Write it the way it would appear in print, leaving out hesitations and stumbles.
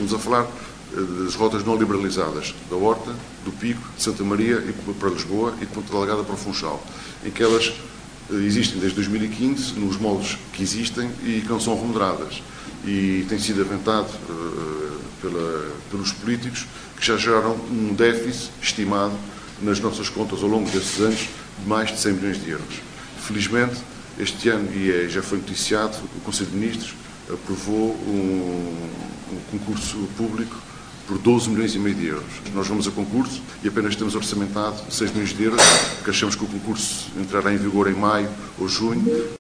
Estamos a falar das rotas não liberalizadas, da Horta, do Pico, de Santa Maria para Lisboa e de Ponta Delgada para o Funchal, em que elas existem desde 2015, nos moldes que existem e que não são remuneradas. E tem sido aventado pelos políticos que já geraram um déficit estimado nas nossas contas ao longo desses anos de mais de 100 milhões de euros. Felizmente, este ano, e já foi noticiado, o Conselho de Ministros aprovou um concurso público por 12 milhões e meio de euros. Nós vamos a concurso e apenas temos orçamentado 6 milhões de euros, porque achamos que o concurso entrará em vigor em maio ou junho.